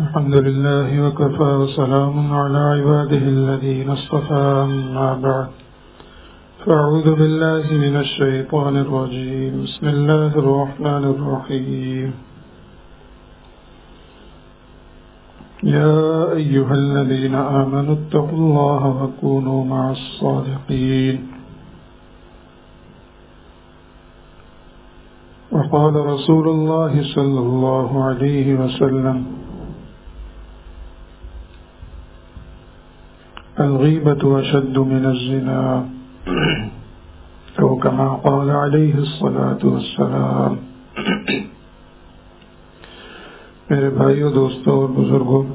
الحمد لله وكفى وسلام على عباده الذين اصطفى أما بعد فأعوذ بالله من الشيطان الرجيم بسم الله الرحمن الرحيم يا أيها الذين آمنوا اتقوا الله وكونوا مع الصادقين وقال رسول الله صلى الله عليه وسلم الغيبة أشد من الزنا أو كما قال عليه الصلاة والسلام. میرے بھائیوں، دوستوں اور بزرگوں،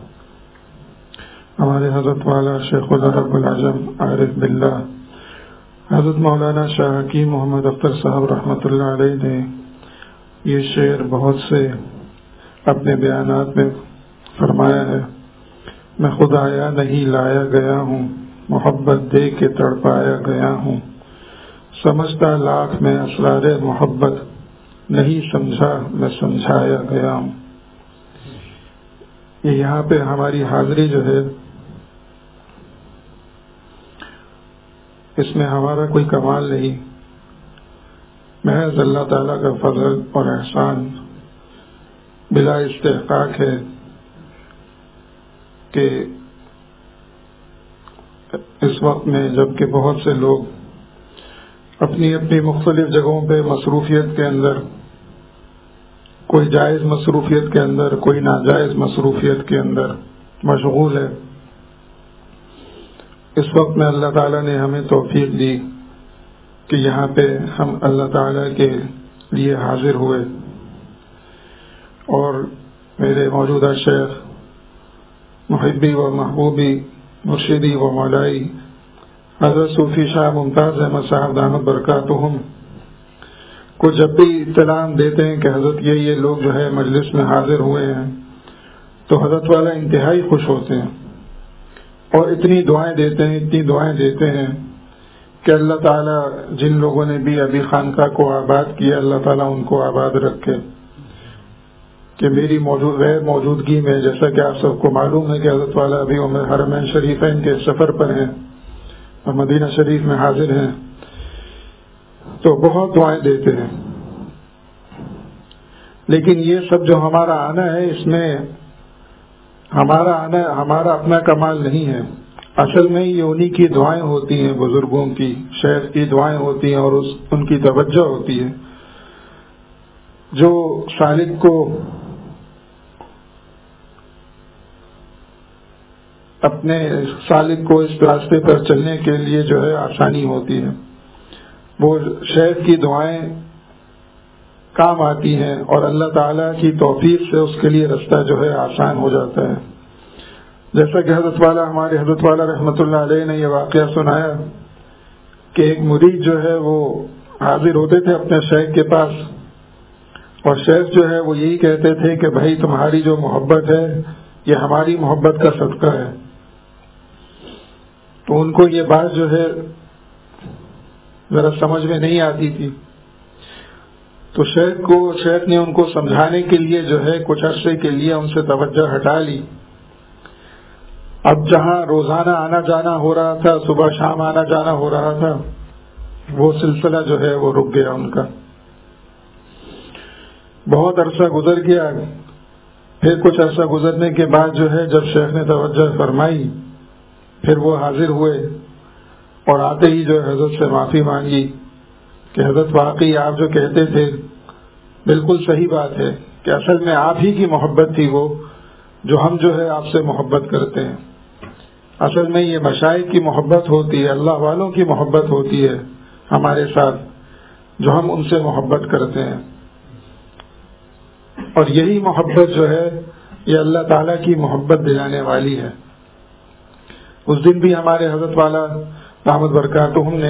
ہمارے حضرت والا شیخ العرب العجم عارف باللہ حضرت مولانا شاہ حکیم محمد اختر صاحب رحمۃ اللہ علیہ نے یہ شعر بہت سے اپنے بیانات میں فرمایا ہے. میں خود آیا نہیں لایا گیا ہوں، محبت دے کے تڑپایا گیا ہوں، سمجھتا لاکھ میں اسرار محبت، نہیں سمجھا میں سمجھایا گیا ہوں. یہاں پہ ہماری حاضری جو ہے اس میں ہمارا کوئی کمال نہیں، محض اللہ تعالیٰ کا فضل اور احسان بلا استحقاق ہے کہ اس وقت میں جبکہ بہت سے لوگ اپنی اپنی مختلف جگہوں پہ مصروفیت کے اندر، کوئی جائز مصروفیت کے اندر، کوئی ناجائز مصروفیت کے اندر مشغول ہے، اس وقت میں اللہ تعالیٰ نے ہمیں توفیق دی کہ یہاں پہ ہم اللہ تعالیٰ کے لیے حاضر ہوئے. اور میرے موجودہ شیخ محبی و محبوبی مرشدی و مولائی حضرت صوفی شاہ ممتاز احمد صاحب دامت برکاتہم کو جب بھی اطلاع دیتے ہیں کہ حضرت یہ لوگ جو ہے مجلس میں حاضر ہوئے ہیں تو حضرت والا انتہائی خوش ہوتے ہیں اور اتنی دعائیں دیتے ہیں کہ اللہ تعالیٰ جن لوگوں نے بھی ابھی خانقاہ کو آباد کیا، اللہ تعالیٰ ان کو آباد رکھے. کہ میری غیر موجودگی میں، جیسا کہ آپ سب کو معلوم ہے کہ حضرت والا ابھی حرمین شریفین کے سفر پر ہیں اور مدینہ شریف میں حاضر ہیں، تو بہت دعائیں دیتے ہیں. لیکن یہ سب جو ہمارا آنا ہے، اس میں ہمارا اپنا کمال نہیں ہے. اصل میں یہ انہی کی دعائیں ہوتی ہیں، بزرگوں کی، شیخ کی دعائیں ہوتی ہیں اور ان کی توجہ ہوتی ہے جو سالک کو اس راستے پر چلنے کے لیے جو ہے آسانی ہوتی ہے. وہ شیخ کی دعائیں کام آتی ہیں اور اللہ تعالیٰ کی توفیق سے اس کے لیے رستہ جو ہے آسان ہو جاتا ہے. جیسا کہ ہمارے حضرت والا رحمۃ اللہ علیہ نے یہ واقعہ سنایا کہ ایک مرید جو ہے وہ حاضر ہوتے تھے اپنے شیخ کے پاس، اور شیخ جو ہے وہ یہی کہتے تھے کہ بھائی تمہاری جو محبت ہے یہ ہماری محبت کا صدقہ ہے. تو ان کو یہ بات جو ہے ذرا سمجھ میں نہیں آتی تھی، تو شیخ نے ان کو سمجھانے کے لیے جو ہے کچھ عرصے کے لیے ان سے توجہ ہٹا لی. اب جہاں روزانہ آنا جانا ہو رہا تھا، صبح شام آنا جانا ہو رہا تھا، وہ سلسلہ جو ہے وہ رک گیا ان کا. بہت عرصہ گزر گیا. پھر کچھ عرصہ گزرنے کے بعد جو ہے جب شیخ نے توجہ فرمائی، پھر وہ حاضر ہوئے اور آتے ہی جو حضرت سے معافی مانگی کہ حضرت واقعی آپ جو کہتے تھے بالکل صحیح بات ہے کہ اصل میں آپ ہی کی محبت تھی وہ جو ہم جو ہے آپ سے محبت کرتے ہیں. اصل میں یہ مشائخ کی محبت ہوتی ہے، اللہ والوں کی محبت ہوتی ہے ہمارے ساتھ جو ہم ان سے محبت کرتے ہیں. اور یہی محبت جو ہے یہ اللہ تعالیٰ کی محبت دلانے والی ہے. اس دن بھی ہمارے حضرت والا دامت برکاتہم نے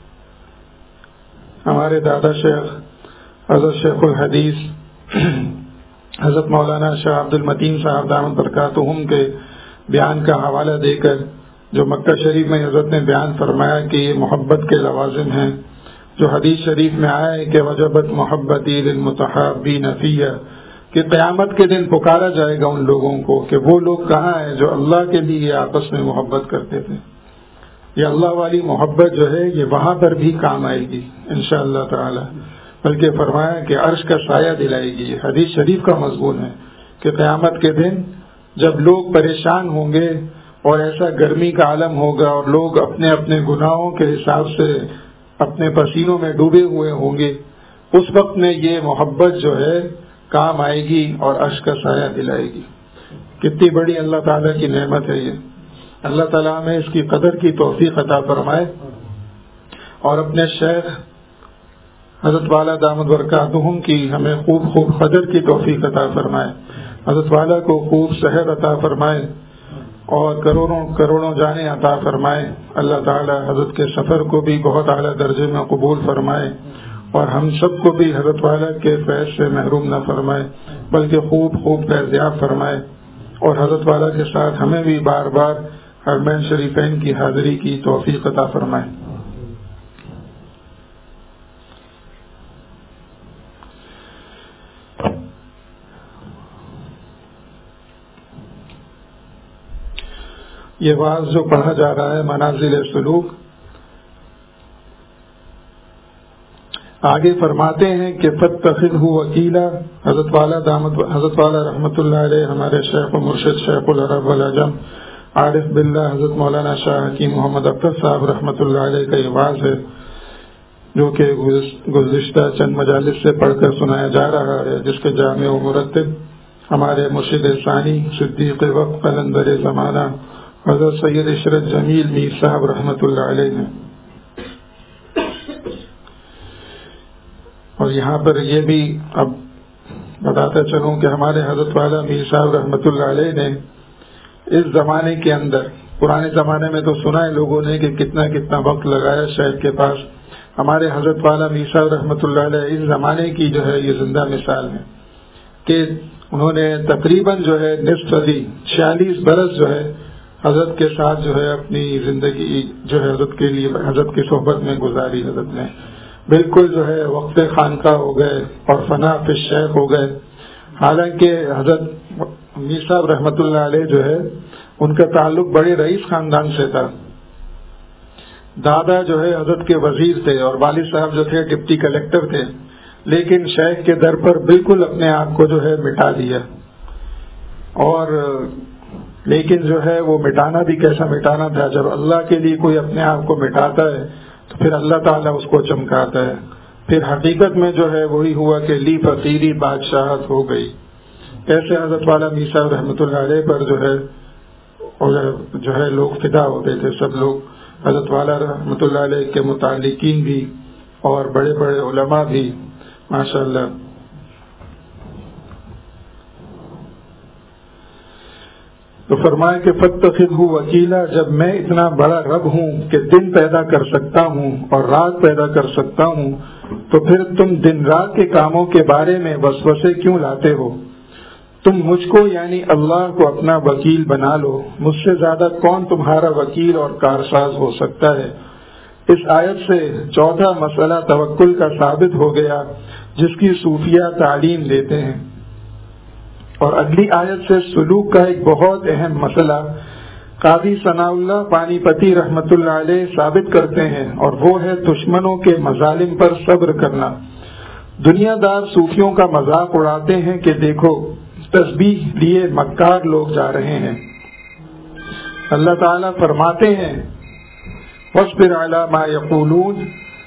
ہمارے دادا شیخ حضرت شیخ الحدیث حضرت مولانا شاہ عبد المتین صاحب دامت برکاتہم کے بیان کا حوالہ دے کر جو مکہ شریف میں حضرت نے بیان فرمایا کہ یہ محبت کے لوازم ہیں، جو حدیث شریف میں آیا ہے کہ وجبت محبتی للمتحابین فیہ کہ قیامت کے دن پکارا جائے گا ان لوگوں کو کہ وہ لوگ کہاں ہیں جو اللہ کے لیے آپس میں محبت کرتے تھے. یہ اللہ والی محبت جو ہے یہ وہاں پر بھی کام آئے گی انشاءاللہ تعالی. بلکہ فرمایا کہ عرش کا سایہ دلائے گی. حدیث شریف کا مضمون ہے کہ قیامت کے دن جب لوگ پریشان ہوں گے اور ایسا گرمی کا عالم ہوگا اور لوگ اپنے اپنے گناہوں کے حساب سے اپنے پسینوں میں ڈوبے ہوئے ہوں گے، اس وقت میں یہ محبت جو ہے کام آئے گی اور عرش کا سایہ دلائے گی. کتنی بڑی اللہ تعالیٰ کی نعمت ہے یہ. اللہ تعالیٰ ہمیں اس کی قدر کی توفیق عطا فرمائے اور اپنے شیخ حضرت والا دامت برکاتہم کی ہمیں خوب قدر کی توفیق عطا فرمائے. حضرت والا کو خوب صحت عطا فرمائے اور کروڑوں جانیں عطا فرمائے. اللہ تعالی حضرت کے سفر کو بھی بہت اعلیٰ درجے میں قبول فرمائے اور ہم سب کو بھی حضرت والا کے فیض سے محروم نہ فرمائے بلکہ خوب فیضیاب فرمائے اور حضرت والا کے ساتھ ہمیں بھی بار بار حرمین شریفین کی حاضری کی توفیق عطا فرمائے. یہ واعظ جو پڑھا جا رہا ہے منازل سلوک، آگے فرماتے ہیں کہ فاتخذہ وکیلا. حضرت والا رحمۃ اللہ علیہ ہمارے شیخ و مرشد شیخ العرب والعجم عارف باللہ حضرت مولانا شاہ حکیم محمد اختر صاحب رحمۃ اللہ علیہ کا یہ واعظ ہے جو کہ گزشتہ چند مجالس سے پڑھ کر سنایا جا رہا ہے، جس کے جامع و مرتب ہمارے مرشد ثانی صدیق وقت قلندر زمانہ حضرت سید عشرت جمیل میر صاحب رحمۃ اللہ علیہ نے. اور یہاں پر یہ بھی اب بتاتا چلوں کہ ہمارے حضرت والا میر صاحب رحمۃ اللہ علیہ نے اس زمانے کے اندر، پرانے زمانے میں تو سنا ہے لوگوں نے کہ کتنا وقت لگایا شیخ کے پاس، ہمارے حضرت والا میر صاحب رحمۃ اللہ علیہ اس زمانے کی جو ہے یہ زندہ مثال ہے کہ انہوں نے تقریباً جو ہے نصف صدی 46 برس جو ہے حضرت کے ساتھ جو ہے اپنی زندگی جو ہے حضرت کے لیے حضرت کی صحبت میں گزاری. حضرت نے بالکل جو ہے وقف خانقاہ ہو گئے اور فنا فی الشیخ ہو گئے. حالانکہ حضرت میر صاحب رحمۃ اللہ علیہ جو ہے ان کا تعلق بڑے رئیس خاندان سے تھا. دادا جو ہے حضرت کے وزیر تھے اور والد صاحب جو تھے ڈپٹی کلیکٹر تھے، لیکن شیخ کے در پر بالکل اپنے آپ کو جو ہے مٹا دیا. اور لیکن جو ہے وہ مٹانا بھی کیسا مٹانا تھا، جب اللہ کے لیے کوئی اپنے آپ کو مٹاتا ہے تو پھر اللہ تعالیٰ اس کو چمکاتا ہے. پھر حقیقت میں جو ہے وہی ہوا کہ لی فقیری بادشاہت ہو گئی. ایسے حضرت والا میر صاحب رحمۃ اللہ علیہ پر جو ہے لوگ فدا ہوتے تھے. سب لوگ حضرت والا رحمۃ اللہ علیہ کے متعلقین بھی اور بڑے بڑے علماء بھی ماشاء اللہ. تو فرمایا کہ فاتخذہ وکیلا، جب میں اتنا بڑا رب ہوں کہ دن پیدا کر سکتا ہوں اور رات پیدا کر سکتا ہوں تو پھر تم دن رات کے کاموں کے بارے میں وسوسے کیوں لاتے ہو؟ تم مجھ کو یعنی اللہ کو اپنا وکیل بنا لو، مجھ سے زیادہ کون تمہارا وکیل اور کارساز ہو سکتا ہے؟ اس آیت سے چوتھا مسئلہ توکل کا ثابت ہو گیا جس کی صوفیہ تعلیم دیتے ہیں. اور اگلی آیت سے سلوک کا ایک بہت اہم مسئلہ قاضی ثناء اللہ پانی پتی رحمۃ اللہ علیہ ثابت کرتے ہیں اور وہ ہے دشمنوں کے مظالم پر صبر کرنا. دنیا دار صوفیوں کا مذاق اڑاتے ہیں کہ دیکھو تسبیح لیے مکار لوگ جا رہے ہیں. اللہ تعالیٰ فرماتے ہیں وَاصْبِرْ عَلَىٰ مَا يَقُولُونَ.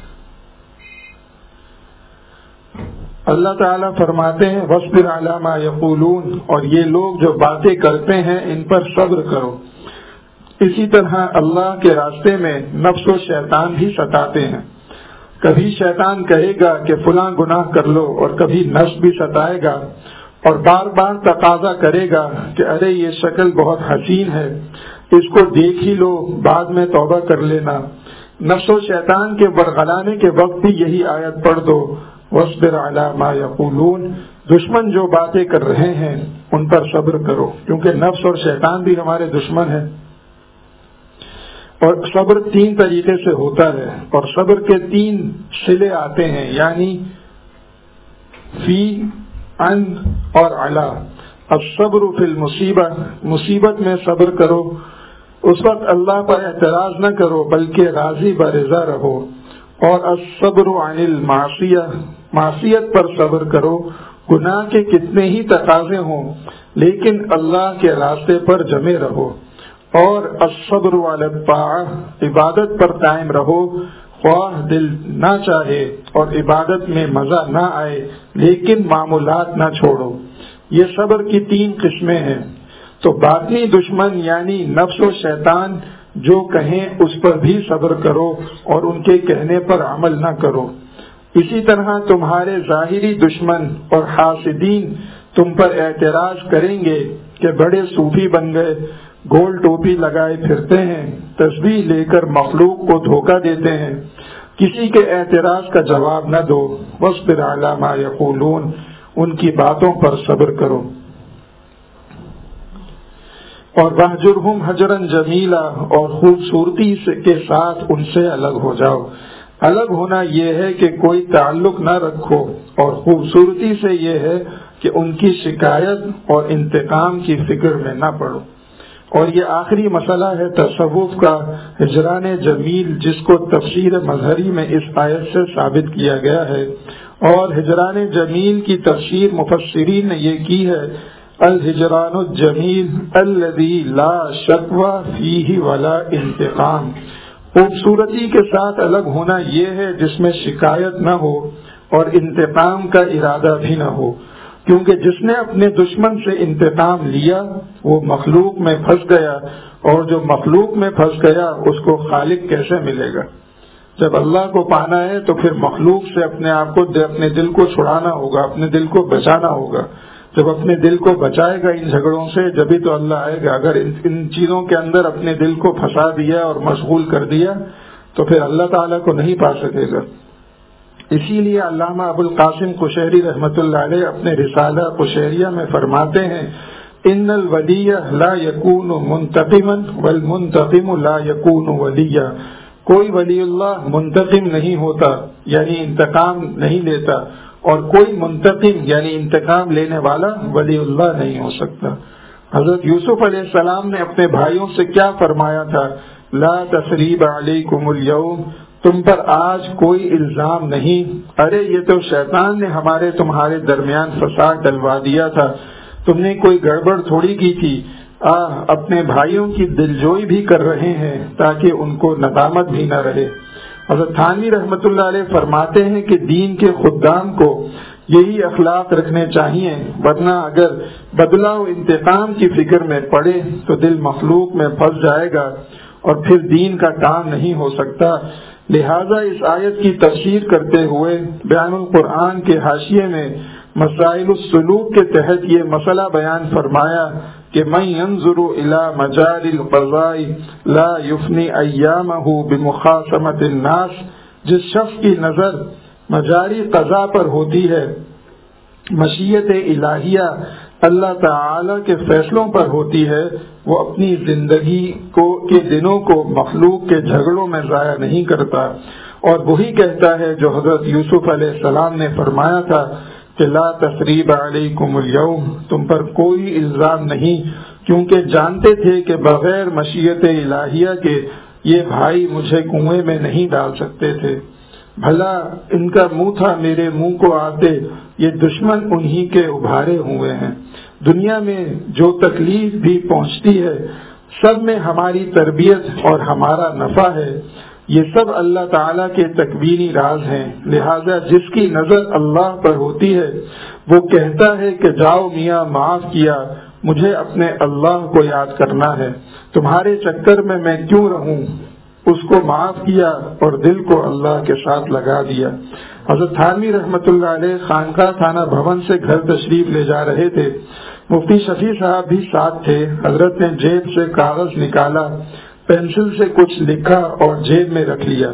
اللہ تعالیٰ فرماتے ہیں وَاصْبِرْ عَلَىٰ مَا يَقُولُونَ، اور یہ لوگ جو باتیں کرتے ہیں ان پر صبر کرو. اسی طرح اللہ کے راستے میں نفس و شیطان بھی ستاتے ہیں. کبھی شیطان کہے گا کہ فلاں گناہ کر لو اور کبھی نفس بھی ستائے گا اور بار بار تقاضا کرے گا کہ ارے یہ شکل بہت حسین ہے، اس کو دیکھ ہی لو، بعد میں توبہ کر لینا. نفس و شیطان کے برگلانے کے وقت بھی یہی آیت پڑھ دو وَاصْبِرْ عَلَىٰ مَا يَقُولُونَ. دشمن جو باتیں کر رہے ہیں ان پر صبر کرو، کیونکہ نفس اور شیطان بھی ہمارے دشمن ہیں. اور صبر 3 طریقے سے ہوتا ہے اور صبر کے 3 صلے آتے ہیں، یعنی فی عن اور علی. الصبر فی المصیبہ، مصیبت میں صبر کرو، اس وقت اللہ پر اعتراض نہ کرو بلکہ راضی برضا رہو. اور الصبر عن المعصیہ، معصیت پر صبر کرو، گناہ کے کتنے ہی تقاضے ہوں لیکن اللہ کے راستے پر جمے رہو. اور الصبر علی الطاعہ، عبادت پر قائم رہو خواہ دل نہ چاہے اور عبادت میں مزہ نہ آئے لیکن معمولات نہ چھوڑو. یہ صبر کی 3 قسمیں ہیں. تو باطنی دشمن یعنی نفس و شیطان جو کہیں اس پر بھی صبر کرو اور ان کے کہنے پر عمل نہ کرو. اسی طرح تمہارے ظاہری دشمن اور حاسدین تم پر اعتراض کریں گے کہ بڑے صوفی بن گئے، گول ٹوپی لگائے پھرتے ہیں، تسبیح لے کر مخلوق کو دھوکہ دیتے ہیں. کسی کے اعتراض کا جواب نہ دو. واصبر علی ما یقولون، ان کی باتوں پر صبر کرو. اور وَاہْجُرْهُمْ حَجْرًا جَمِيلًا، اور خوبصورتی کے ساتھ ان سے الگ ہو جاؤ. الگ ہونا یہ ہے کہ کوئی تعلق نہ رکھو، اور خوبصورتی سے یہ ہے کہ ان کی شکایت اور انتقام کی فکر میں نہ پڑو. اور یہ آخری مسئلہ ہے تصوف کا، ہجران جمیل، جس کو تفسیر مظہری میں اس آیت سے ثابت کیا گیا ہے. اور ہجران جمیل کی تفسیر مفسرین نے یہ کی ہے، الہجران الجمیل الذی لا شکوہ فیہ ولا انتقام. خوبصورتی کے ساتھ الگ ہونا یہ ہے جس میں شکایت نہ ہو اور انتقام کا ارادہ بھی نہ ہو، کیونکہ جس نے اپنے دشمن سے انتقام لیا وہ مخلوق میں پھنس گیا، اور جو مخلوق میں پھنس گیا اس کو خالق کیسے ملے گا؟ جب اللہ کو پانا ہے تو پھر مخلوق سے اپنے آپ کو، اپنے دل کو چھڑانا ہوگا، اپنے دل کو بچانا ہوگا. جب اپنے دل کو بچائے گا ان جھگڑوں سے جبھی تو اللہ آئے گا. اگر ان چیزوں کے اندر اپنے دل کو پھنسا دیا اور مشغول کر دیا تو پھر اللہ تعالیٰ کو نہیں پا سکے گا. اسی لیے علامہ ابو القاسم قشیری رحمۃ اللہ علیہ اپنے رسالہ قشیریہ میں فرماتے ہیں، ان الولی لا یکون منتقما والمنتقم لا یکون ولیا. کوئی ولی اللہ منتقم نہیں ہوتا یعنی انتقام نہیں لیتا، اور کوئی منتقم یعنی انتقام لینے والا ولی اللہ نہیں ہو سکتا. حضرت یوسف علیہ السلام نے اپنے بھائیوں سے کیا فرمایا تھا؟ لا تثریب علیکم اليوم، تم پر آج کوئی الزام نہیں. ارے یہ تو شیطان نے تمہارے درمیان فساد ڈلوا دیا تھا، تم نے کوئی گڑبڑ تھوڑی کی تھی. اپنے بھائیوں کی دلجوئی بھی کر رہے ہیں تاکہ ان کو ندامت بھی نہ رہے. حضرت تھانوی رحمۃ اللہ علیہ فرماتے ہیں کہ دین کے خدام کو یہی اخلاق رکھنے چاہیے، ورنہ اگر بدلہ و انتقام کی فکر میں پڑے تو دل مخلوق میں پھنس جائے گا اور پھر دین کا کام نہیں ہو سکتا. لہذا اس آیت کی تفسیر کرتے ہوئے بیان القرآن کے حاشیے میں مسائل السلوک کے تحت یہ مسئلہ بیان فرمایا کہ من ينظر الى مجال القضاء لا يفني ایامہ بمخاصمۃ الناس، جس شخص کی نظر مجاری قضاء پر ہوتی ہے، مشیت الہیہ اللہ تعالی کے فیصلوں پر ہوتی ہے، وہ اپنی زندگی کے دنوں کو مخلوق کے جھگڑوں میں ضائع نہیں کرتا. اور وہی کہتا ہے جو حضرت یوسف علیہ السلام نے فرمایا تھا کہ لا تثریب علیکم اليوم، تم پر کوئی الزام نہیں، کیونکہ جانتے تھے کہ بغیر مشیت الہیہ کے یہ بھائی مجھے کنویں میں نہیں ڈال سکتے تھے. بھلا ان کا منہ تھا میرے منہ کو آتے، یہ دشمن انہی کے ابھارے ہوئے ہیں. دنیا میں جو تکلیف بھی پہنچتی ہے سب میں ہماری تربیت اور ہمارا نفع ہے. یہ سب اللہ تعالیٰ کے تکوینی راز ہیں. لہذا جس کی نظر اللہ پر ہوتی ہے وہ کہتا ہے کہ جاؤ میاں معاف کیا، مجھے اپنے اللہ کو یاد کرنا ہے، تمہارے چکر میں میں کیوں رہوں. اس کو معاف کیا اور دل کو اللہ کے ساتھ لگا دیا. حضرت تھانوی رحمۃ اللہ علیہ خانقاہ تھانہ بھون سے گھر تشریف لے جا رہے تھے. مفتی شفیع صاحب بھی ساتھ تھے. حضرت نے جیب سے کاغذ نکالا، پینسل سے کچھ لکھا اور جیب میں رکھ لیا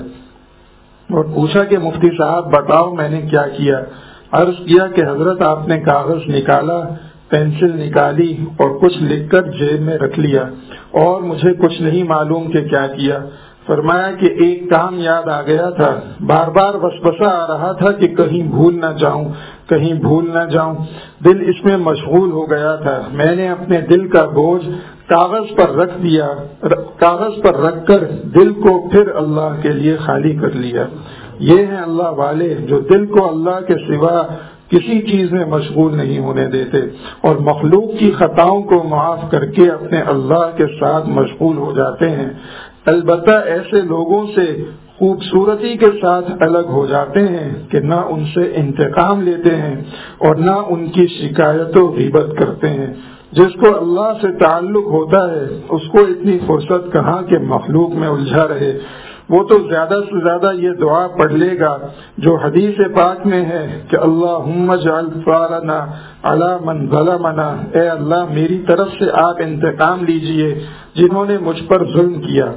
اور پوچھا کہ مفتی صاحب بتاؤ میں نے کیا کیا. عرض کیا کہ حضرت آپ نے کاغذ نکالا، پینسل نکالی اور کچھ لکھ کر جیب میں رکھ لیا، اور مجھے کچھ نہیں معلوم کہ کیا کیا. فرمایا کہ ایک کام یاد آ گیا تھا، بار بار وسوسہ آ رہا تھا کہ کہیں بھول نہ جاؤں، کہیں بھول نہ جاؤں، دل اس میں مشغول ہو گیا تھا۔ میں نے اپنے دل کا بوجھ کاغذ پر رکھ دیا، کاغذ پر رکھ کر دل کو پھر اللہ کے لیے خالی کر لیا۔ یہ ہیں اللہ والے جو دل کو اللہ کے سوا کسی چیز میں مشغول نہیں ہونے دیتے اور مخلوق کی خطاؤں کو معاف کر کے اپنے اللہ کے ساتھ مشغول ہو جاتے ہیں۔ البتہ ایسے لوگوں سے خوبصورتی کے ساتھ الگ ہو جاتے ہیں کہ نہ ان سے انتقام لیتے ہیں اور نہ ان کی شکایت و غیبت کرتے ہیں۔ جس کو اللہ سے تعلق ہوتا ہے اس کو اتنی فرصت کہاں کہ مخلوق میں الجھا رہے، وہ تو زیادہ سے زیادہ یہ دعا پڑھ لے گا جو حدیث پاک میں ہے کہ اللہم اجعل ثارنا علی من ظلمنا، اے اللہ میری طرف سے آپ انتقام لیجئے جنہوں نے مجھ پر ظلم کیا۔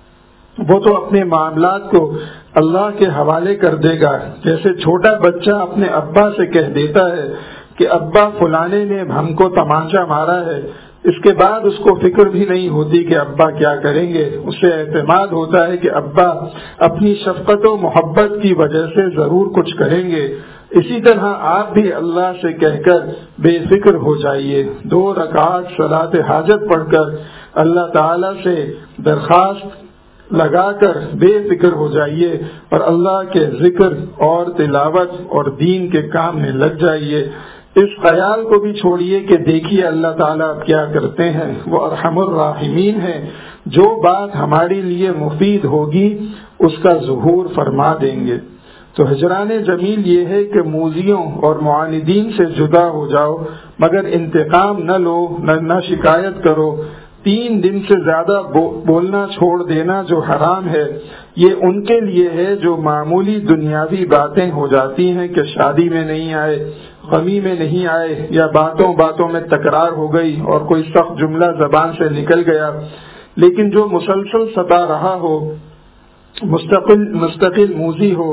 وہ تو اپنے معاملات کو اللہ کے حوالے کر دے گا، جیسے چھوٹا بچہ اپنے ابا سے کہہ دیتا ہے کہ ابا فلانے نے ہم کو تمانچہ مارا ہے، اس کے بعد اس کو فکر بھی نہیں ہوتی کہ ابا کیا کریں گے، اسے اعتماد ہوتا ہے کہ ابا اپنی شفقت و محبت کی وجہ سے ضرور کچھ کریں گے۔ اسی طرح آپ بھی اللہ سے کہہ کر بے فکر ہو جائیے، 2 رکعات صلاۃ حاجت پڑھ کر اللہ تعالی سے درخواست لگا کر بے فکر ہو جائیے اور اللہ کے ذکر اور تلاوت اور دین کے کام میں لگ جائیے۔ اس خیال کو بھی چھوڑیے کہ دیکھیے اللہ تعالیٰ کیا کرتے ہیں، وہ ارحم الراحمین ہیں، جو بات ہمارے لیے مفید ہوگی اس کا ظہور فرما دیں گے۔ تو ہجران جمیل یہ ہے کہ موذیوں اور معاندین سے جدا ہو جاؤ، مگر انتقام نہ لو، نہ شکایت کرو۔ 3 دن سے زیادہ بولنا چھوڑ دینا جو حرام ہے، یہ ان کے لیے ہے جو معمولی دنیاوی باتیں ہو جاتی ہیں کہ شادی میں نہیں آئے، غمی میں نہیں آئے، یا باتوں باتوں میں تکرار ہو گئی اور کوئی سخت جملہ زبان سے نکل گیا، لیکن جو مسلسل ستا رہا ہو، مستقل موذی ہو،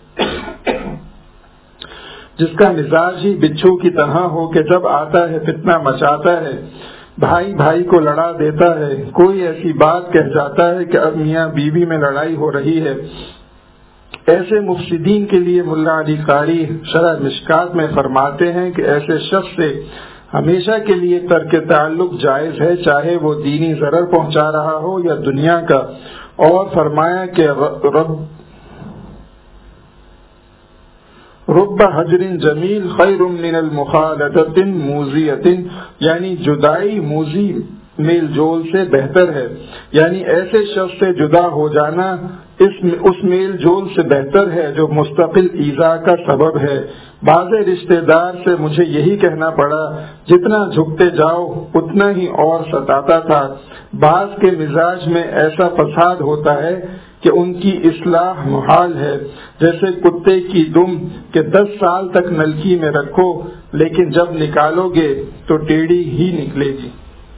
جس کا مزاج ہی بچھو کی طرح ہو کہ جب آتا ہے فتنہ مچاتا ہے، بھائی بھائی کو لڑا دیتا ہے، کوئی ایسی بات کہہ جاتا ہے کہ اب میاں بیوی میں لڑائی ہو رہی ہے، ایسے مفسدین کے لیے ملا علی قاری شرح مشکات میں فرماتے ہیں کہ ایسے شخص سے ہمیشہ کے لیے ترک تعلق جائز ہے، چاہے وہ دینی ضرر پہنچا رہا ہو یا دنیا کا۔ اور فرمایا کہ رب حجر جمیل خیر من المخالطۃ موذیۃ، یعنی جدائی موذی میل جول سے بہتر ہے، یعنی ایسے شخص سے جدا ہو جانا اس میل جول سے بہتر ہے جو مستقل ایذا کا سبب ہے۔ بعض رشتہ دار سے مجھے یہی کہنا پڑا، جتنا جھکتے جاؤ اتنا ہی اور ستاتا تھا۔ بعض کے مزاج میں ایسا فساد ہوتا ہے کہ ان کی اصلاح محال ہے، جیسے کتے کی دم کہ 10 سال تک نلکی میں رکھو لیکن جب نکالو گے تو ٹیڑھی ہی نکلے گی۔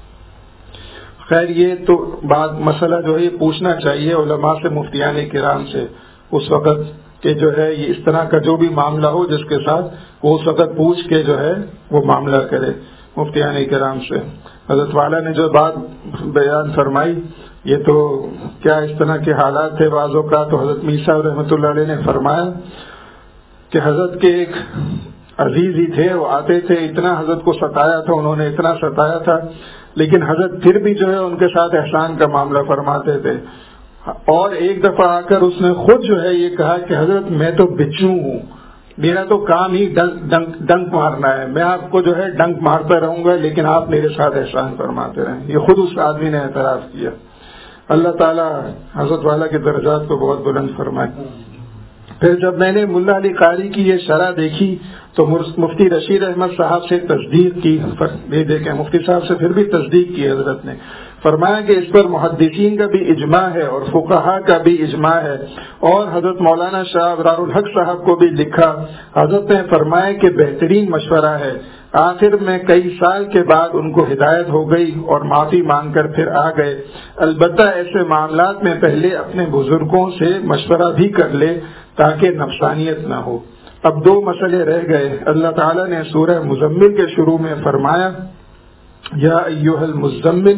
خیر یہ تو بات مسئلہ جو ہے یہ پوچھنا چاہیے علماء سے، مفتیان کرام سے اس وقت کہ جو ہے یہ اس طرح کا جو بھی معاملہ ہو جس کے ساتھ وہ اس وقت پوچھ کے جو ہے وہ معاملہ کرے مفتیان کرام سے۔ حضرت والا نے جو بات بیان فرمائی یہ تو کیا اس طرح کے حالات تھے بعضوں کا، تو حضرت میثا رحمۃ اللہ علیہ نے فرمایا کہ حضرت کے ایک عزیز ہی تھے، وہ آتے تھے، اتنا حضرت کو ستایا تھا، انہوں نے اتنا ستایا تھا، لیکن حضرت پھر بھی جو ہے ان کے ساتھ احسان کا معاملہ فرماتے تھے۔ اور ایک دفعہ آ کر اس نے خود جو ہے یہ کہا کہ حضرت میں تو بچھو ہوں، میرا تو کام ہی ڈنک مارنا ہے، میں آپ کو جو ہے ڈنک مارتا رہوں گا لیکن آپ میرے ساتھ احسان فرماتے رہیں۔ یہ خود اس آدمی نے اعتراف کیا۔ اللہ تعالیٰ حضرت والا کے درجات کو بہت بلند فرمائے۔ پھر جب میں نے ملا علی قاری کی یہ شرح دیکھی تو مفتی رشید احمد صاحب سے تصدیق کی، یہ دیکھیں مفتی صاحب سے پھر بھی تصدیق کی حضرت نے، فرمایا کہ اس پر محدثین کا بھی اجماع ہے اور فقہاء کا بھی اجماع ہے، اور حضرت مولانا شاہ ابرار الحق صاحب کو بھی لکھا، حضرت نے فرمایا کہ بہترین مشورہ ہے۔ آخر میں کئی سال کے بعد ان کو ہدایت ہو گئی اور معافی مانگ کر پھر آ گئے۔ البتہ ایسے معاملات میں پہلے اپنے بزرگوں سے مشورہ بھی کر لے تاکہ نفسانیت نہ ہو۔ اب 2 مسئلے رہ گئے۔ اللہ تعالیٰ نے سورہ مزمل کے شروع میں فرمایا یا ایھا المزمل،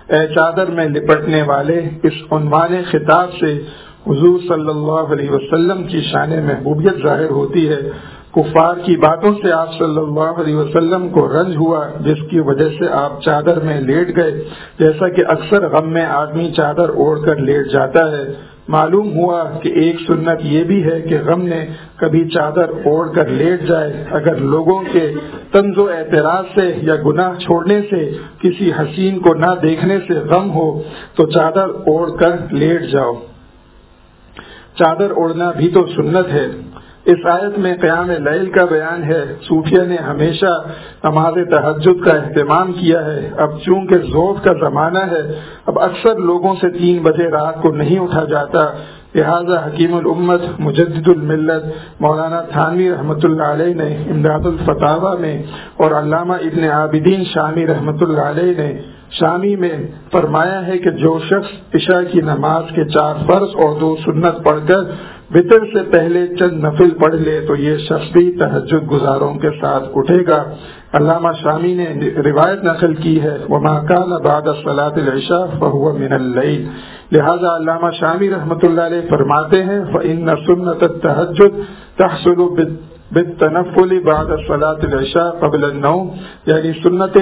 اے چادر میں لپٹنے والے، اس عنوان خطاب سے حضور صلی اللہ علیہ وسلم کی شان محبوبیت ظاہر ہوتی ہے۔ کفار کی باتوں سے آپ صلی اللہ علیہ وسلم کو رنج ہوا، جس کی وجہ سے آپ چادر میں لیٹ گئے، جیسا کہ اکثر غم میں آدمی چادر اوڑھ کر لیٹ جاتا ہے۔ معلوم ہوا کہ ایک سنت یہ بھی ہے کہ غم نے کبھی چادر اوڑھ کر لیٹ جائے۔ اگر لوگوں کے طنز و اعتراض سے یا گناہ چھوڑنے سے، کسی حسین کو نہ دیکھنے سے غم ہو تو چادر اوڑھ کر لیٹ جاؤ۔ چادر اوڑھنا بھی تو سنت ہے۔ اس آیت میں قیام لیل کا بیان ہے۔ صوفیہ نے ہمیشہ نماز تہجد کا اہتمام کیا ہے۔ اب چونکہ ذوق کا زمانہ ہے، اب اکثر لوگوں سے 3 بجے رات کو نہیں اٹھا جاتا، لہذا حکیم الامت مجدد الملت مولانا تھانوی رحمۃ اللہ علیہ نے امداد الفتاوی میں اور علامہ ابن عابدین شامی رحمۃ اللہ علیہ نے شامی میں فرمایا ہے کہ جو شخص عشاء کی نماز کے 4 فرض اور 2 سنت پڑھ کر وتر سے پہلے چند نفل پڑھ لے تو یہ شخص بھی تہجد گزاروں کے ساتھ اٹھے گا۔ علامہ شامی نے روایت نقل کی ہے، وما كان بعد صلاة العشاء فهو من الليل، لہذا علامہ شامی رحمۃ اللہ علیہ فرماتے ہیں فإن سنة التہجد تحصل بالتنفل بعد صلاة العشاء قبل النوم، یعنی سنت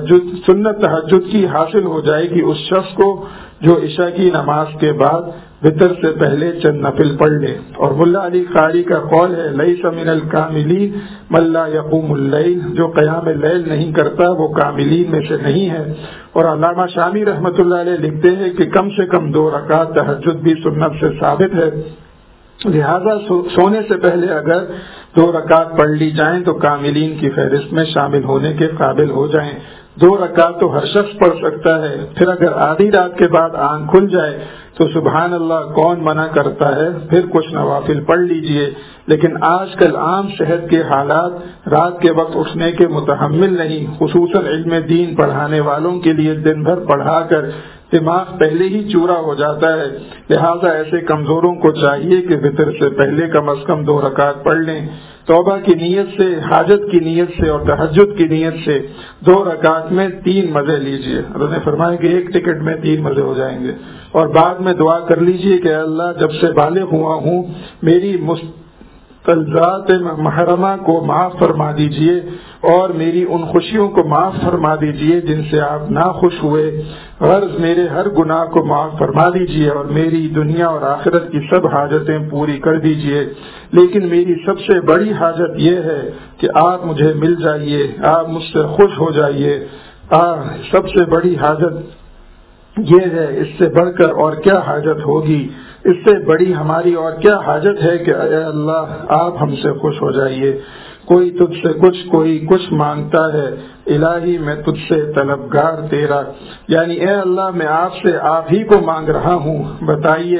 تہجد کی حاصل ہو جائے گی اس شخص کو جو عشاء کی نماز کے بعد وتر سے پہلے چند نفل پڑھ لے۔ اور ملا علی قاری کا قول ہے لیس من الکاملین من لا یقوم اللیل، جو قیام لیل نہیں کرتا وہ کاملین میں سے نہیں ہے۔ اور علامہ شامی رحمۃ اللہ علیہ لکھتے ہیں کہ کم سے کم 2 رکعت تہجد بھی سنت سے ثابت ہے، لہذا سونے سے پہلے اگر 2 رکعت پڑھ لی جائیں تو کاملین کی فہرست میں شامل ہونے کے قابل ہو جائیں۔ 2 رکعت تو ہر شخص پڑھ سکتا ہے، پھر اگر آدھی رات کے بعد آنکھ کھل جائے تو سبحان اللہ کون منع کرتا ہے، پھر کچھ نوافل پڑھ لیجئے۔ لیکن آج کل عام صحت کے حالات رات کے وقت اٹھنے کے متحمل نہیں، خصوصاً علم دین پڑھانے والوں کے لیے دن بھر پڑھا کر دماغ پہلے ہی چورا ہو جاتا ہے، لہذا ایسے کمزوروں کو چاہیے کہ وتر سے پہلے کم از کم 2 رکعت پڑھ لیں۔ توبہ کی نیت سے، حاجت کی نیت سے اور تہجد کی نیت سے 2 رکعت میں 3 مزے لیجئے۔ حضرت نے فرمایا کہ 1 ٹکٹ میں 3 مزے ہو جائیں گے، اور بعد میں دعا کر لیجئے کہ اللہ جب سے بالغ ہوا ہوں میری مستلزمات محرمہ کو معاف فرما دیجئے اور میری ان خوشیوں کو معاف فرما دیجئے جن سے آپ ناخوش ہوئے، غرض میرے ہر گناہ کو معاف فرما دیجئے اور میری دنیا اور آخرت کی سب حاجتیں پوری کر دیجئے۔ لیکن میری سب سے بڑی حاجت یہ ہے کہ آپ مجھے مل جائیے، آپ مجھ سے خوش ہو جائیے۔ سب سے بڑی حاجت یہ ہے، اس سے بڑھ کر اور کیا حاجت ہوگی، اس سے بڑی ہماری اور کیا حاجت ہے کہ اے اللہ آپ ہم سے خوش ہو جائیے۔ کوئی تجھ سے کچھ، کوئی کچھ مانگتا ہے، الہی میں تجھ سے طلبگار تیرا، یعنی اے اللہ میں آپ سے آپ ہی کو مانگ رہا ہوں۔ بتائیے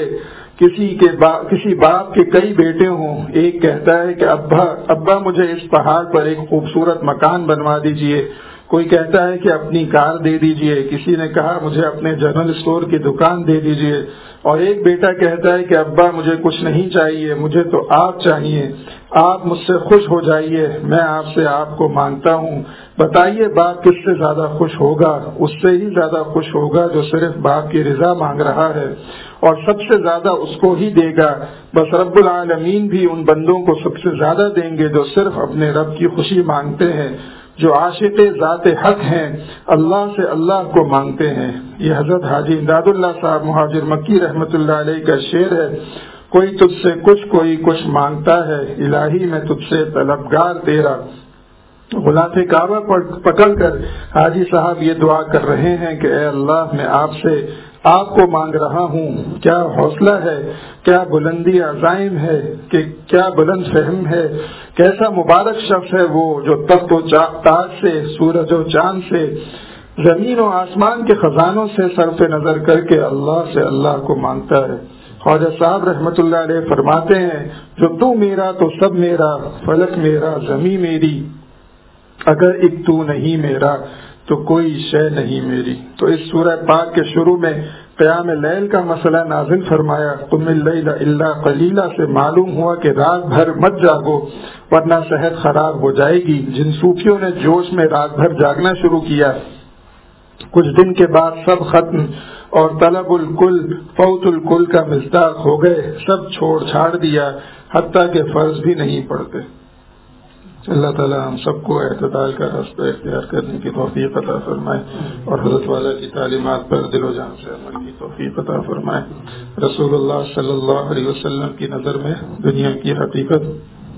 کسی باپ کے کئی بیٹے ہوں، ایک کہتا ہے کہ ابا مجھے اس پہاڑ پر ایک خوبصورت مکان بنوا دیجئے، کوئی کہتا ہے کہ اپنی کار دے دیجئے، کسی نے کہا مجھے اپنے جنرل اسٹور کی دکان دے دیجئے، اور ایک بیٹا کہتا ہے کہ ابا مجھے کچھ نہیں چاہیے، مجھے تو آپ چاہیے، آپ مجھ سے خوش ہو جائیے، میں آپ سے آپ کو مانگتا ہوں۔ بتائیے باپ کس سے زیادہ خوش ہوگا؟ اس سے ہی زیادہ خوش ہوگا جو صرف باپ کی رضا مانگ رہا ہے، اور سب سے زیادہ اس کو ہی دے گا۔ بس رب العالمین بھی ان بندوں کو سب سے زیادہ دیں گے جو صرف اپنے رب کی خوشی مانگتے ہیں، جو عاشق ذات حق ہیں، اللہ سے اللہ کو مانگتے ہیں۔ یہ حضرت حاجی امداد اللہ صاحب مہاجر مکی رحمۃ اللہ علیہ کا شعر ہے، کوئی تجھ سے کچھ، کوئی کچھ مانگتا ہے، الہی میں تجھ سے طلبگار تیرا۔ غلاف کعبہ پکڑ کر حاجی صاحب یہ دعا کر رہے ہیں کہ اے اللہ میں آپ سے آپ کو مانگ رہا ہوں۔ کیا حوصلہ ہے، کیا بلندی عزائم ہے، کہ کیا بلند فہم ہے، کیسا مبارک شخص ہے وہ جو تخت و تاج سے، سورج و چاند سے، زمین و آسمان کے خزانوں سے صرف نظر کر کے اللہ سے اللہ کو مانگتا ہے۔ خواجہ صاحب رحمۃ اللہ علیہ فرماتے ہیں جو تو میرا تو سب میرا، فلک میرا زمین میری، اگر ایک تو نہیں میرا تو کوئی شے نہیں میری۔ تو اس سورہ پاک کے شروع میں قیام لیل کا مسئلہ نازل فرمایا، قم اللیل الا قلیلا سے معلوم ہوا کہ رات بھر مت جاگو ورنہ صحت خراب ہو جائے گی۔ جن صوفیوں نے جوش میں رات بھر جاگنا شروع کیا کچھ دن کے بعد سب ختم اور طلب الکل فوت الکل کا مصداق ہو گئے، سب چھوڑ چھاڑ دیا حتیٰ کہ فرض بھی نہیں پڑتے۔ اللہ تعالیٰ ہم سب کو اعتدال کا راستہ اختیار کرنے کی توفیق عطا فرمائے اور حضرت والا کی تعلیمات پر دل و جان سے عمل کی توفیق عطا فرمائے۔ رسول اللہ صلی اللہ علیہ وسلم کی نظر میں دنیا کی حقیقت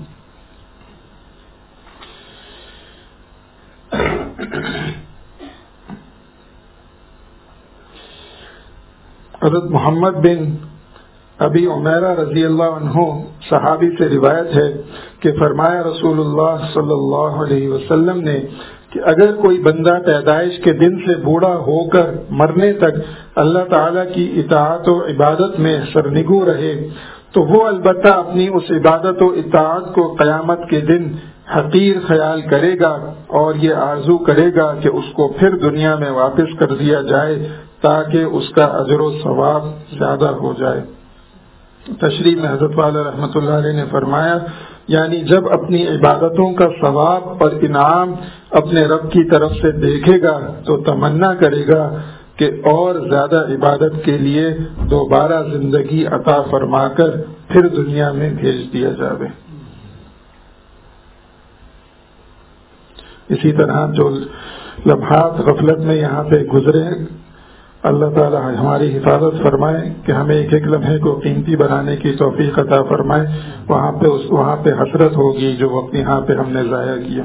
حضرت محمد بن ابی عمیرہ رضی اللہ عنہ صحابی سے روایت ہے کہ فرمایا رسول اللہ صلی اللہ علیہ وسلم نے کہ اگر کوئی بندہ پیدائش کے دن سے بوڑھا ہو کر مرنے تک اللہ تعالی کی اطاعت و عبادت میں سرنگو رہے تو وہ البتہ اپنی اس عبادت و اطاعت کو قیامت کے دن حقیر خیال کرے گا اور یہ آرزو کرے گا کہ اس کو پھر دنیا میں واپس کر دیا جائے تاکہ اس کا اجر و ثواب زیادہ ہو جائے۔ تشریح میں حضرت والا رحمۃ اللہ علیہ نے فرمایا یعنی جب اپنی عبادتوں کا ثواب اور انعام اپنے رب کی طرف سے دیکھے گا تو تمنا کرے گا کہ اور زیادہ عبادت کے لیے دوبارہ زندگی عطا فرما کر پھر دنیا میں بھیج دیا جائے۔ اسی طرح جو لمحات غفلت میں یہاں پہ گزرے اللہ تعالی ہماری حفاظت فرمائے کہ ہمیں ایک ایک لمحے کو قیمتی بنانے کی توفیق عطا فرمائے۔ وہاں پہ حسرت ہوگی جو وقت یہاں پہ ہم نے ضائع کیا۔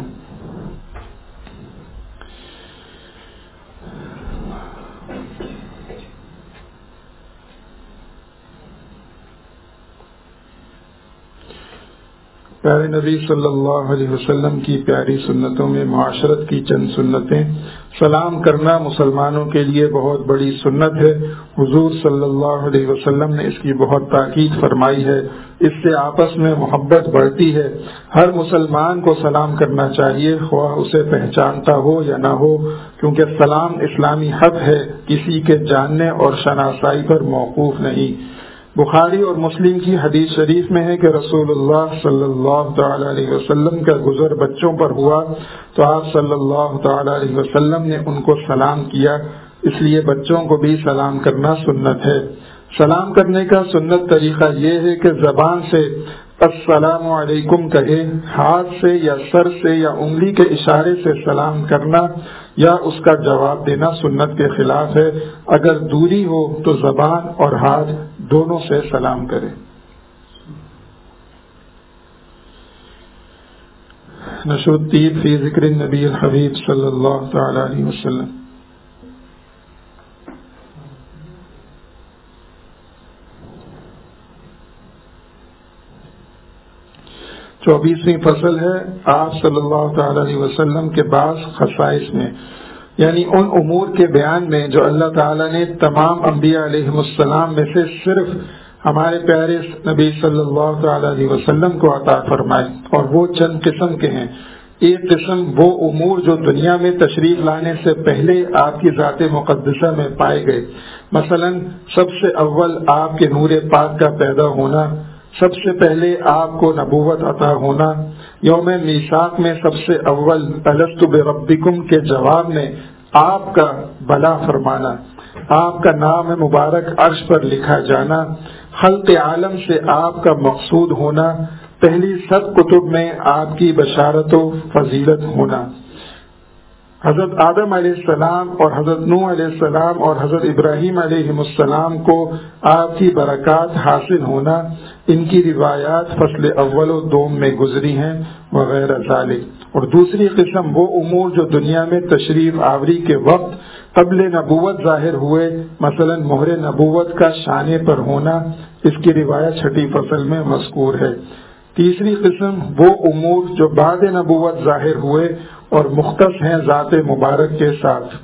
پیارے نبی صلی اللہ علیہ وسلم کی پیاری سنتوں میں معاشرت کی چند سنتیں۔ سلام کرنا مسلمانوں کے لیے بہت بڑی سنت ہے۔ حضور صلی اللہ علیہ وسلم نے اس کی بہت تاکید فرمائی ہے۔ اس سے آپس میں محبت بڑھتی ہے۔ ہر مسلمان کو سلام کرنا چاہیے خواہ اسے پہچانتا ہو یا نہ ہو، کیونکہ سلام اسلامی حق ہے، کسی کے جاننے اور شناسائی پر موقوف نہیں۔ بخاری اور مسلم کی حدیث شریف میں ہے کہ رسول اللہ صلی اللہ تعالی علیہ وسلم کا گزر بچوں پر ہوا تو آپ صلی اللہ تعالی علیہ وسلم نے ان کو سلام کیا، اس لیے بچوں کو بھی سلام کرنا سنت ہے۔ سلام کرنے کا سنت طریقہ یہ ہے کہ زبان سے السلام علیکم کہے، ہاتھ سے یا سر سے یا انگلی کے اشارے سے سلام کرنا یا اس کا جواب دینا سنت کے خلاف ہے۔ اگر دوری ہو تو زبان اور ہاتھ دونوں سے سلام کرے۔ نشر الطیب فی ذکر النبی الحبیب صلی اللہ تعالی علیہ وسلم۔ 24ویں فصل ہے آپ صلی اللہ تعالی علیہ وسلم کے بعض خصائص میں، یعنی ان امور کے بیان میں جو اللہ تعالیٰ نے تمام انبیاء علیہ السلام میں سے صرف ہمارے پیارے نبی صلی اللہ تعالی علیہ وسلم کو عطا فرمائے، اور وہ چند قسم کے ہیں۔ ایک قسم وہ امور جو دنیا میں تشریف لانے سے پہلے آپ کی ذات مقدسہ میں پائے گئے، مثلا سب سے اول آپ کے نور پاک کا پیدا ہونا، سب سے پہلے آپ کو نبوت عطا ہونا، یوم میثاق میں سب سے اول الست بربکم کے جواب میں آپ کا بلا فرمانا، آپ کا نام مبارک عرش پر لکھا جانا، خلق عالم سے آپ کا مقصود ہونا، پہلی 7 کتب میں آپ کی بشارت و فضیلت ہونا، حضرت آدم علیہ السلام اور حضرت نوح علیہ السلام اور حضرت ابراہیم علیہ السلام کو آپ کی برکات حاصل ہونا، ان کی روایات فصل اول و دوم میں گزری ہیں وغیرہ ذالک۔ اور دوسری قسم وہ امور جو دنیا میں تشریف آوری کے وقت قبل نبوت ظاہر ہوئے، مثلا مہر نبوت کا شانے پر ہونا، اس کی روایت 6 فصل میں مذکور ہے۔ تیسری قسم وہ امور جو بعد نبوت ظاہر ہوئے اور مختص ہیں ذات مبارک کے ساتھ،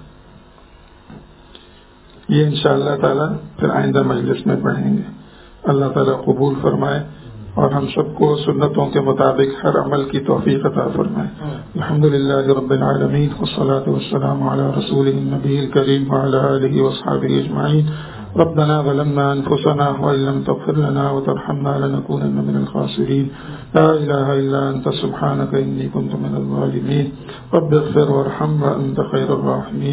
یہ انشاءاللہ تعالی پھر آئندہ مجلس میں پڑھیں گے۔ اللہ تعالی قبول فرمائے اور ہم سب کو سنتوں کے مطابق ہر عمل کی توفیق عطا فرمائے۔ الحمدللہ رب العالمین والصلاة والسلام علی رسولہ النبی الکریم وعلی آلہ وصحبہ اجمعین۔ ربنا ظلمنا انفسنا وان لم تغفر لنا وترحمنا لنكونن من الخاسرين لا اله الا انت سبحانك اني كنت من الظالمين رب اغفر وارحم وانت خير الراحمين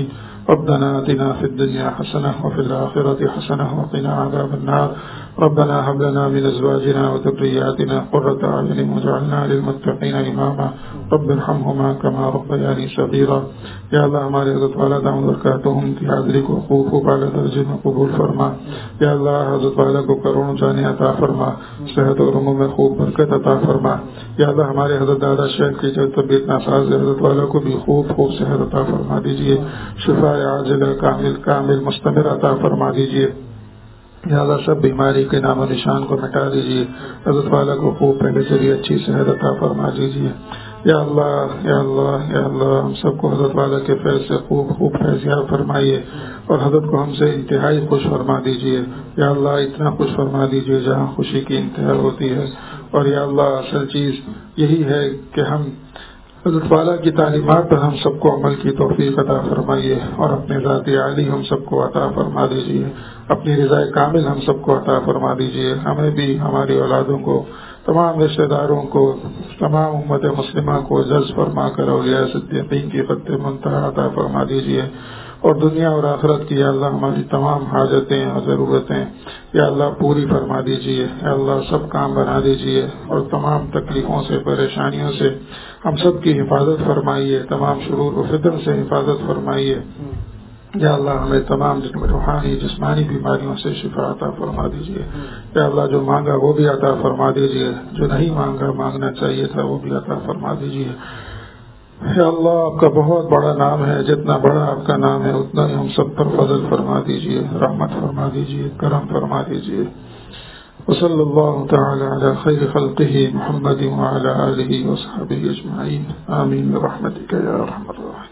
ربنا آتنا في الدنيا حسنة وفي الآخرة حسنة وقنا عذاب النار ربنا هب لنا من أزواجنا وذرياتنا قرة أعين واجعلنا للمتقين إماما رب ارحمهما كما ربياني صغيرا. یا اللہ ہمارے حضرت والا دامت برکاتہم کی حاضری کو خوب خوب اعلیٰ درجے میں قبول فرما. یا اللہ حضرت والا کو کروڑوں جانے عطا فرما, صحت اور عمر میں خوب برکت عطا فرما. یا اللہ ہمارے حضرت دادا شیخ کی جو طبیعت ناساز ہے حضرت والا کو بھی خوب خوب صحت عطا فرما دیجیے, شفا عاجلہ کامل مستمر عطا فرما دیجیے. یا اللہ سب بیماری کے نام و نشان کو مٹا دیجیے, حضرت والا کو خوب پہلے سے بھی اچھی صحت عطا فرما دیجیے. یا اللہ یا اللہ یا اللہ ہم سب کو حضرت والا کے فیض سے خوب خوب فیضیاب فرمائیے اور حضرت کو ہم سے انتہائی خوش فرما دیجیے. یا اللہ اتنا خوش فرما دیجیے جہاں خوشی کی انتہا ہوتی ہے. اور یا اللہ اصل چیز یہی ہے کہ ہم حضرت والا کی تعلیمات پر ہم سب کو عمل کی توفیق عطا فرمائیے اور اپنے ذات عالی ہم سب کو عطا فرما دیجیے. اپنی رضا کامل ہم سب کو عطا فرما دیجیے. ہمیں بھی, ہماری اولادوں کو, تمام رشتہ داروں کو, تمام امت مسلمہ کو جذب فرما کر اولیاء صدیقین کی خط منتہا عطا فرما دیجیے. اور دنیا اور آخرت کی یا اللہ ہماری تمام حاجتیں اور ضرورتیں یا اللہ پوری فرما دیجیے. یا اللہ سب کام بنا دیجیے اور تمام تکلیفوں سے, پریشانیوں سے ہم سب کی حفاظت فرمائیے, تمام شرور و فتن سے حفاظت فرمائیے. یا اللہ ہمیں تمام روحانی جسمانی بیماریوں سے شفا عطا فرما دیجیے. یا اللہ جو مانگا وہ بھی عطا فرما دیجیے, جو نہیں مانگا مانگنا چاہیے تھا وہ بھی عطا فرما دیجیے. یا اللہ آپ کا بہت بڑا نام ہے, جتنا بڑا آپ کا نام ہے اتنا ہی ہم سب پر فضل فرما دیجیے, رحمت فرما دیجیے, کرم فرما دیجیے. وصلی اللہ تعالی علی خیر خلقہ محمد وعلی آلہ وصحبہ اجمعین. آمین برحمتک یا ارحم الراحمین.